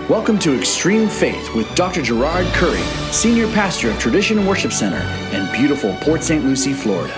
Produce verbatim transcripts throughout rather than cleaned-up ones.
Welcome to Extreme Faith with Doctor Gerard Curry, Senior Pastor of Tradition Worship Center in beautiful Port Saint Lucie, Florida.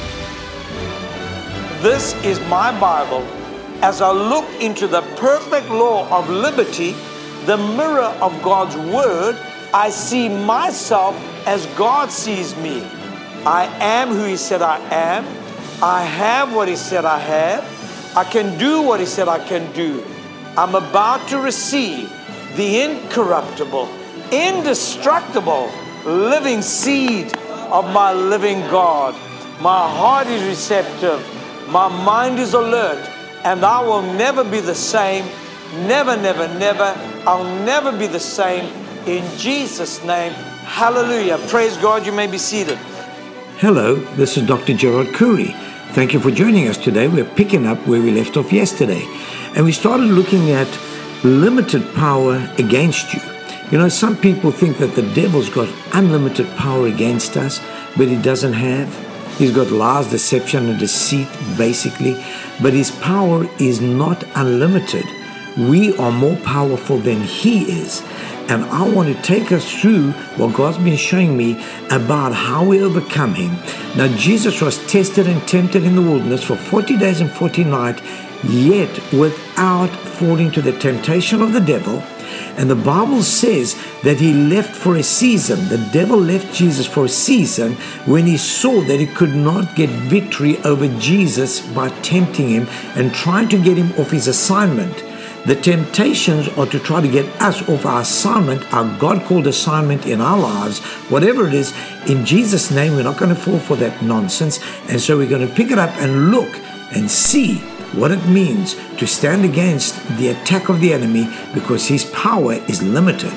This is my Bible. As I look into the perfect law of liberty, the mirror of God's Word, I see myself as God sees me. I am who He said I am. I have what He said I have. I can do what He said I can do. I'm about to receive the incorruptible, indestructible, living seed of my living God. My heart is receptive. My mind is alert. And I will never be the same. Never, never, never. I'll never be the same. In Jesus' name, hallelujah. Praise God. You may be seated. Hello, this is Doctor Gerard Curry. Thank you for joining us today. We're picking up where we left off yesterday. And we started looking at limited power against you. You know, some people think that the devil's got unlimited power against us, but he doesn't have. He's got lies, deception, and deceit, basically. But his power is not unlimited. We are more powerful than he is. And I want to take us through what God's been showing me about how we overcome him. Now, Jesus was tested and tempted in the wilderness for forty days and forty nights, yet without falling to the temptation of the devil. And the Bible says that he left for a season. The devil left Jesus for a season when he saw that he could not get victory over Jesus by tempting him and trying to get him off his assignment. The temptations are to try to get us off our assignment, our God-called assignment in our lives, whatever it is. In Jesus' name, we're not going to fall for that nonsense. And so we're going to pick it up and look and see what it means to stand against the attack of the enemy, because his power is limited.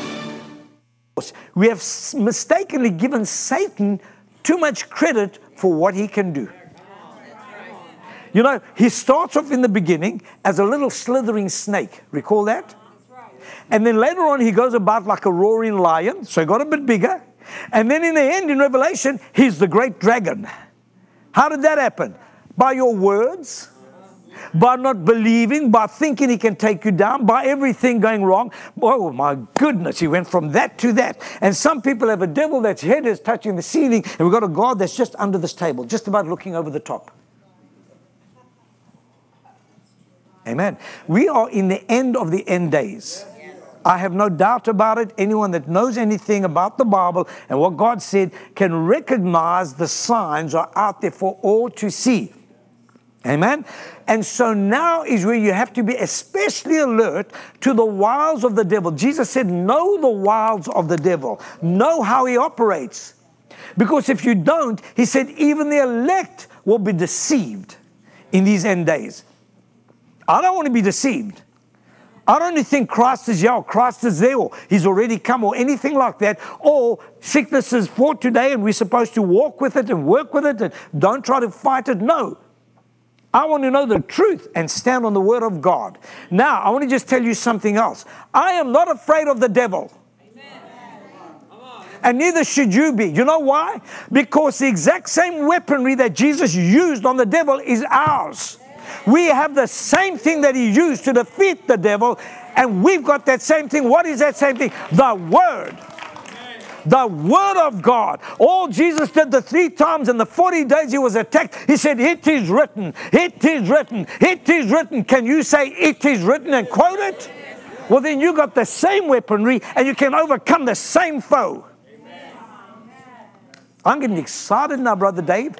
We have mistakenly given Satan too much credit for what he can do. You know, he starts off in the beginning as a little slithering snake. Recall that? And then later on, he goes about like a roaring lion. So he got a bit bigger. And then in the end, in Revelation, he's the great dragon. How did that happen? By your words, by not believing, by thinking he can take you down, by everything going wrong. Oh my goodness, he went from that to that. And some people have a devil that's head is touching the ceiling, and we've got a God that's just under this table, just about looking over the top. Amen. We are in the end of the end days. I have no doubt about it. Anyone that knows anything about the Bible and what God said can recognize the signs are out there for all to see. Amen. And so now is where you have to be especially alert to the wiles of the devil. Jesus said, know the wiles of the devil. Know how he operates. Because if you don't, he said, even the elect will be deceived in these end days. I don't want to be deceived. I don't think Christ is here, or Christ is there, or he's already come, or anything like that. Or sickness is for today, and we're supposed to walk with it and work with it, and don't try to fight it. No. I want to know the truth and stand on the word of God. Now, I want to just tell you something else. I am not afraid of the devil. And neither should you be. You know why? Because the exact same weaponry that Jesus used on the devil is ours. We have the same thing that he used to defeat the devil, and we've got that same thing. What is that same thing? The Word. The Word of God. All Jesus did the three times in the forty days he was attacked, he said, it is written, it is written, it is written. Can you say it is written and quote it? Well, then you got the same weaponry and you can overcome the same foe. I'm getting excited now, Brother Dave.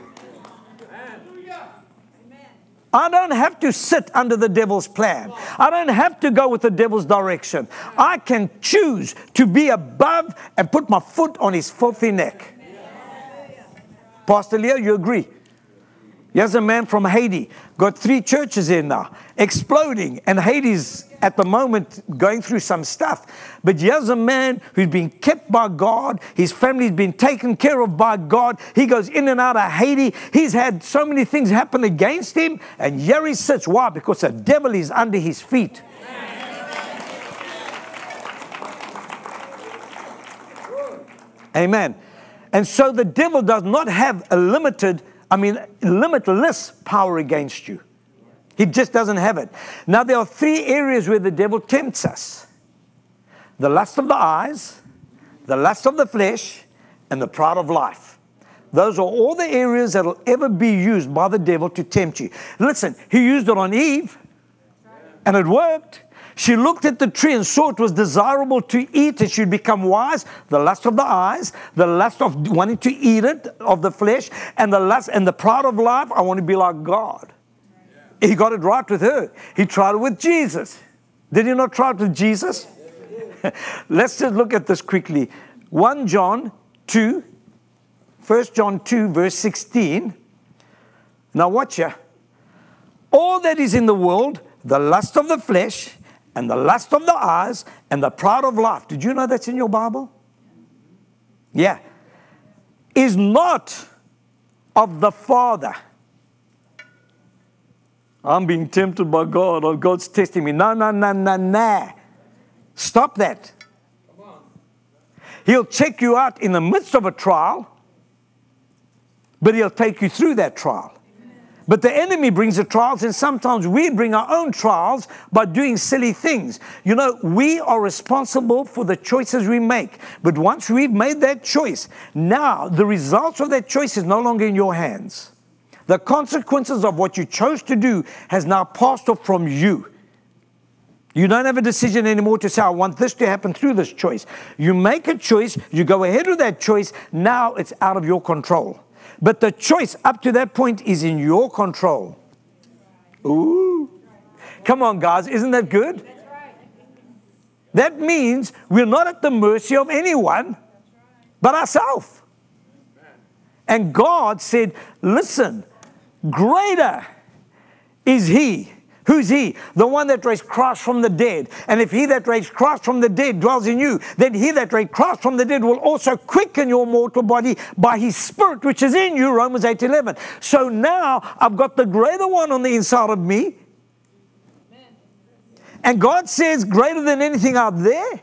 I don't have to sit under the devil's plan. I don't have to go with the devil's direction. I can choose to be above and put my foot on his filthy neck. Pastor Leo, you agree? Here's a man from Haiti, got three churches in now, exploding, and Haiti's at the moment going through some stuff. But here's a man who's been kept by God. His family's been taken care of by God. He goes in and out of Haiti. He's had so many things happen against him, and here he sits. Why? Because the devil is under his feet. Amen. And so the devil does not have a limited I mean, limitless power against you. He just doesn't have it. Now, there are three areas where the devil tempts us. the lust of the eyes, the lust of the flesh, and the pride of life. Those are all the areas that will ever be used by the devil to tempt you. Listen, he used it on Eve, and it worked. She looked at the tree and saw it was desirable to eat, and she'd become wise. The lust of the eyes, the lust of wanting to eat it, of the flesh, and the lust and the pride of life. I want to be like God. He got it right with her. He tried it with Jesus. Did he not try it with Jesus? Let's just look at this quickly. First John two, First John two, verse sixteen. Now watch ya. All that is in the world, the lust of the flesh, and the lust of the eyes, and the pride of life. Did you know that's in your Bible? Yeah. Is not of the Father. I'm being tempted by God, or God's testing me. No, no, no, no, no. Stop that. He'll check you out in the midst of a trial, but he'll take you through that trial. But the enemy brings the trials, and sometimes we bring our own trials by doing silly things. You know, we are responsible for the choices we make. But once we've made that choice, now the results of that choice is no longer in your hands. The consequences of what you chose to do has now passed off from you. You don't have a decision anymore to say, I want this to happen through this choice. You make a choice, you go ahead with that choice, now it's out of your control. But the choice up to that point is in your control. Ooh. Come on, guys, isn't that good? That means we're not at the mercy of anyone but ourselves. And God said, listen, greater is he. Who's he? The one that raised Christ from the dead. And if he that raised Christ from the dead dwells in you, then he that raised Christ from the dead will also quicken your mortal body by his Spirit, which is in you, Romans eight eleven. So now I've got the greater one on the inside of me. And God says greater than anything out there.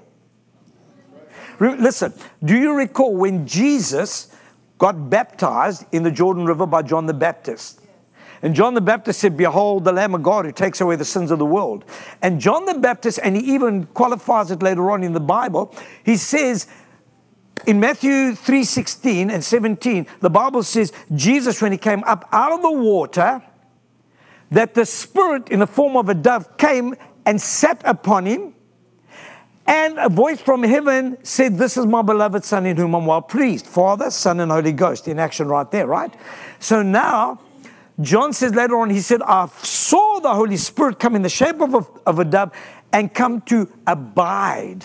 Listen, do you recall when Jesus got baptized in the Jordan River by John the Baptist? And John the Baptist said, behold, the Lamb of God who takes away the sins of the world. And John the Baptist, and he even qualifies it later on in the Bible, he says in Matthew three sixteen and seventeen, the Bible says, Jesus, when he came up out of the water, that the Spirit in the form of a dove came and sat upon him. And a voice from heaven said, this is my beloved Son in whom I'm well pleased. Father, Son, and Holy Ghost in action right there, right? So now, John says later on, he said, I saw the Holy Spirit come in the shape of a, of a dove and come to abide.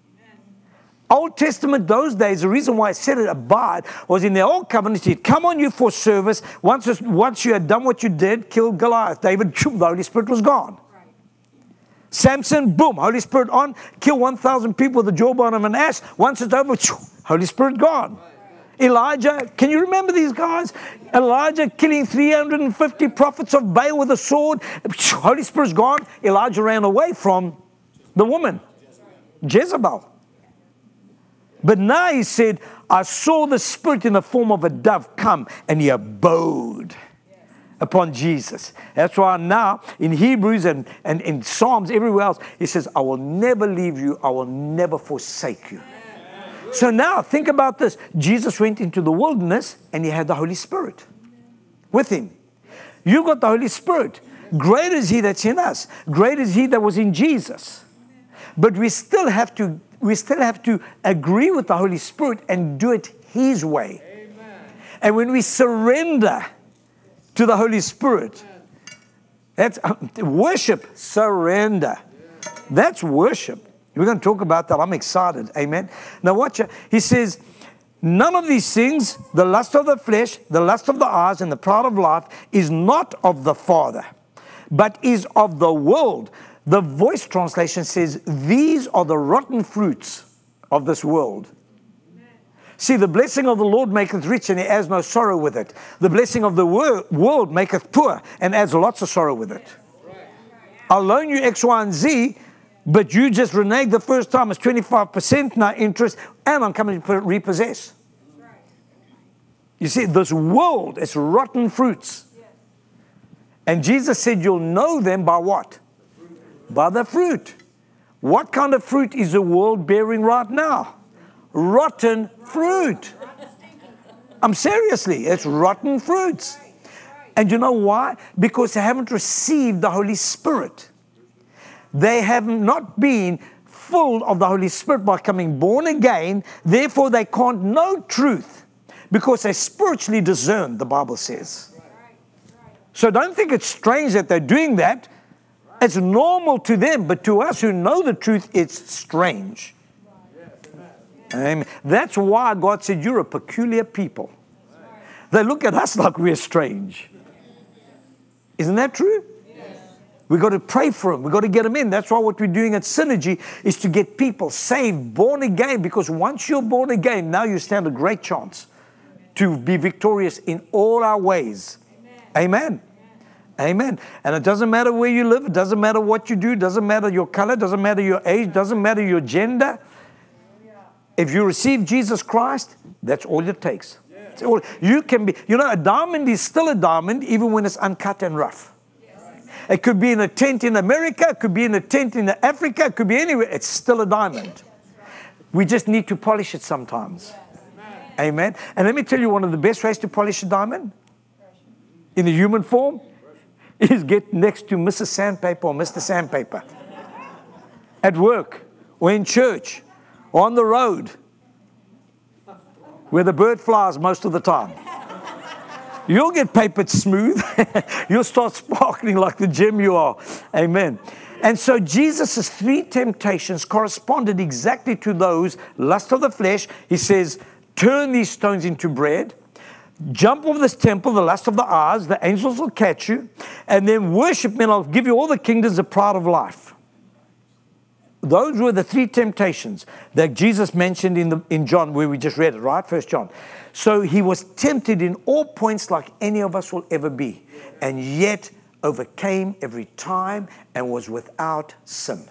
Old Testament, those days, the reason why I said it, abide, was in the Old Covenant, he'd come on you for service. Once, once you had done what you did, killed Goliath, David, the Holy Spirit was gone. Samson, boom, Holy Spirit on, kill one thousand people with the jawbone of an ass. Once it's over, Holy Spirit gone. Elijah, can you remember these guys? Elijah killing three hundred fifty prophets of Baal with a sword. Holy Spirit's gone. Elijah ran away from the woman, Jezebel. But now he said, I saw the Spirit in the form of a dove come, and he abode upon Jesus. That's why now in Hebrews and, and in Psalms, everywhere else, he says, I will never leave you. I will never forsake you. So now think about this. Jesus went into the wilderness and he had the Holy Spirit with him. You got the Holy Spirit. Greater is he that's in us. Greater is he that was in Jesus. But we still have to, we still have to agree with the Holy Spirit and do it his way. Amen. And when we surrender to the Holy Spirit, that's worship, surrender. That's worship. We're going to talk about that. I'm excited. Amen. Now watch it. He says, none of these things, the lust of the flesh, the lust of the eyes, and the pride of life, is not of the Father, but is of the world. The Voice translation says, these are the rotten fruits of this world. See, the blessing of the Lord maketh rich, and he adds no sorrow with it. The blessing of the wor- world maketh poor, and adds lots of sorrow with it. I'll loan you X, Y, and Z, but you just reneged the first time. It's twenty-five percent now interest, and I'm coming to repossess. You see, this world is rotten fruits. And Jesus said, you'll know them by what? By the fruit. What kind of fruit is the world bearing right now? Rotten fruit. I'm seriously, it's rotten fruits. And you know why? Because they haven't received the Holy Spirit. They have not been full of the Holy Spirit by becoming born again. Therefore, they can't know truth because they spiritually discern, the Bible says. So don't think it's strange that they're doing that. It's normal to them, but to us who know the truth, it's strange. Amen. That's why God said, you're a peculiar people. They look at us like we're strange. Isn't that true? Yes. We've got to pray for them. We've got to get them in. That's why what we're doing at Synergy is to get people saved, born again, because once you're born again, now you stand a great chance to be victorious in all our ways. Amen. Amen. Amen. And it doesn't matter where you live. It doesn't matter what you do. It doesn't matter your color. It doesn't matter your age. It doesn't matter your gender. If you receive Jesus Christ, that's all it takes. It's all, you can be, you know, a diamond is still a diamond even when it's uncut and rough. It could be in a tent in America. It could be in a tent in Africa. It could be anywhere. It's still a diamond. We just need to polish it sometimes. Amen. And let me tell you, one of the best ways to polish a diamond in the human form is get next to Missus Sandpaper or Mister Sandpaper at work or in church or on the road where the bird flies most of the time. You'll get papered smooth. You'll start sparkling like the gem you are. Amen. And so Jesus' three temptations corresponded exactly to those: lust of the flesh. He says, turn these stones into bread. Jump off this temple, the lust of the eyes. The angels will catch you. And then worship me, and I'll give you all the kingdoms, the pride of life. Those were the three temptations that Jesus mentioned in the in John, where we just read it, right? First John. So he was tempted in all points like any of us will ever be, and yet overcame every time and was without sin.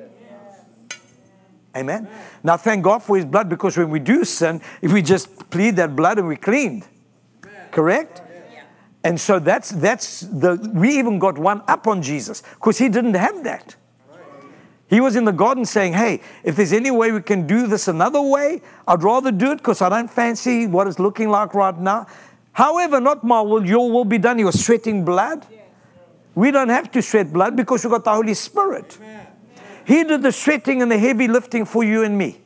Amen. Now thank God for his blood, because when we do sin, if we just plead that blood and we're cleaned. Correct? And so that's that's the we even got one up on Jesus, because he didn't have that. He was in the garden saying, hey, if there's any way we can do this another way, I'd rather do it, because I don't fancy what it's looking like right now. However, not my will, your will be done. He was sweating blood. We don't have to sweat blood because we've got the Holy Spirit. He did the sweating and the heavy lifting for you and me.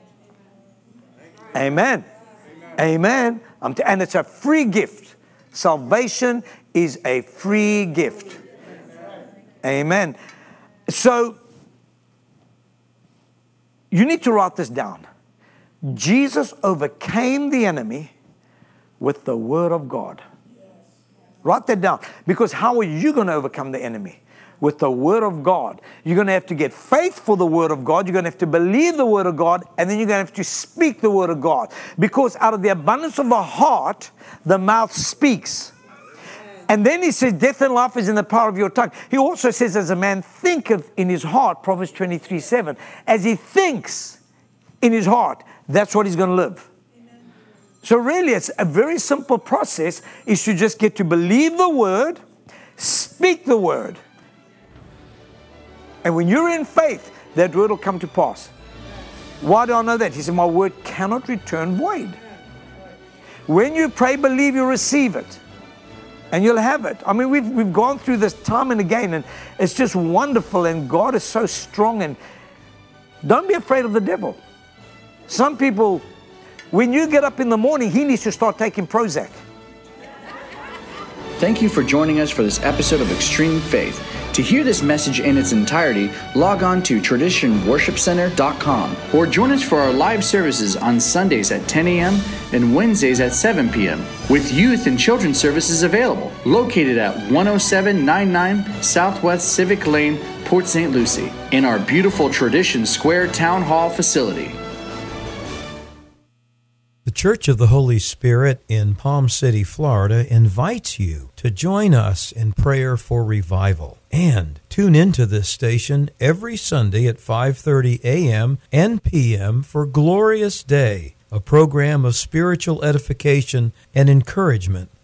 Amen. Amen. Amen. And it's a free gift. Salvation is a free gift. Amen. So, you need to write this down. Jesus overcame the enemy with the Word of God. Write that down. Because how are you going to overcome the enemy? With the Word of God. You're going to have to get faith for the Word of God. You're going to have to believe the Word of God. And then you're going to have to speak the Word of God. Because out of the abundance of the heart, the mouth speaks. And then he says, death and life is in the power of your tongue. He also says, as a man thinketh in his heart, Proverbs twenty-three seven, as he thinks in his heart, that's what he's going to live. Amen. So really, it's a very simple process, is to just get to believe the Word, speak the Word. And when you're in faith, that Word will come to pass. Why do I know that? He said, my Word cannot return void. When you pray, believe, you receive it. And you'll have it. I mean, we've we've gone through this time and again, and it's just wonderful, and God is so strong. And don't be afraid of the devil. Some people, when you get up in the morning, he needs to start taking Prozac. Thank you for joining us for this episode of Extreme Faith. To hear this message in its entirety, log on to tradition worship center dot com or join us for our live services on Sundays at ten a.m. and Wednesdays at seven p.m. with youth and children's services available, located at one oh seven ninety-nine Southwest Civic Lane, Port Saint Lucie, in our beautiful Tradition Square Town Hall facility. The Church of the Holy Spirit in Palm City, Florida, invites you to join us in prayer for revival. And tune into this station every Sunday at five thirty a.m. and p m for Glorious Day, a program of spiritual edification and encouragement